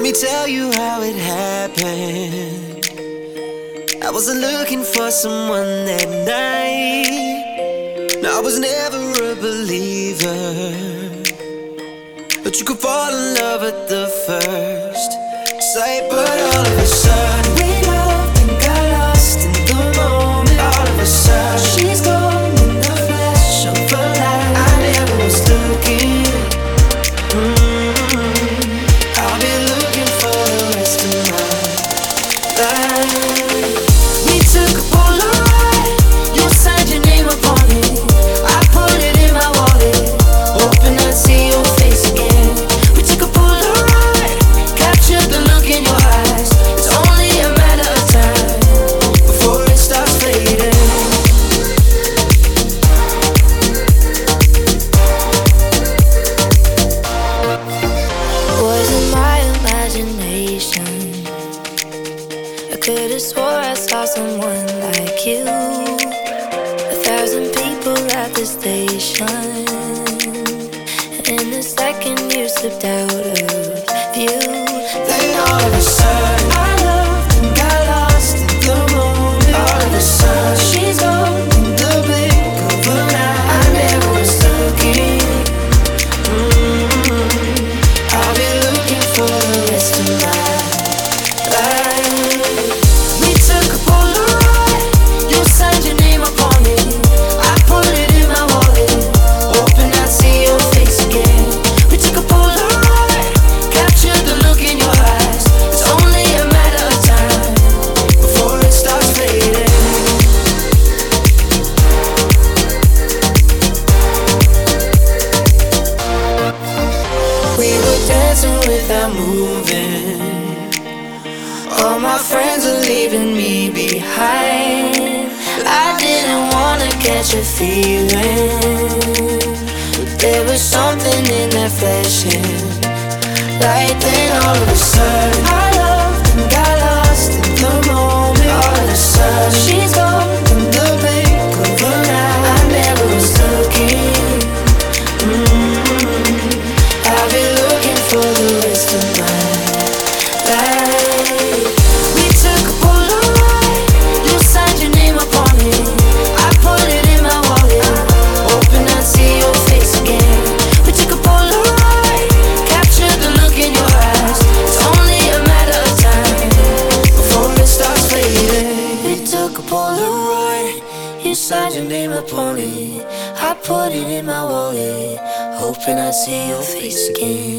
me tell you how it happened. I wasn't looking for someone that night. No, I was never a believer, but you could fall in love at the first sight. But all of a sudden we loved and got lost in the moment. All of a sudden she's gone in the flash of a light. I never was looking. I'll be looking for the rest of my life. We took a Polaroid, you signed your name upon it. I put it in my wallet, hoping I'd see your face again. We took a Polaroid, captured the look in your eyes. It's only a matter of time before it starts fading. Was it my imagination? I could've swore I saw someone like you. 1,000 people at the station, and in a second you slipped out of view. Then all of a sudden I loved and got lost in the moment. All of a sudden she's gone in the blink of an eye. I never was looking. I'll be looking for the rest of my life. We took a Polaroid, you signed your name upon it. I put it in my wallet, hoping I'd see your face again. We took a Polaroid, captured the look in your eyes. It's only a matter of time before it starts fading. We were dancing without moving. All my friends are leaving me behind. I didn't wanna catch a feeling, but there was something in that flashing light. Then all of a sudden I loved and got lost in the moment. All of a sudden she's gone in the blink of an eye. I never was looking. I'll be looking for the rest of my life. We took a Polaroid, you signed your name upon it. I put it in my wallet, hoping I'd see your face again. We took a Polaroid, captured the look in your eyes. It's only a matter of time before it starts fading. We took a Polaroid, you signed your name upon it. I put it in my wallet, hoping I'd see your face again.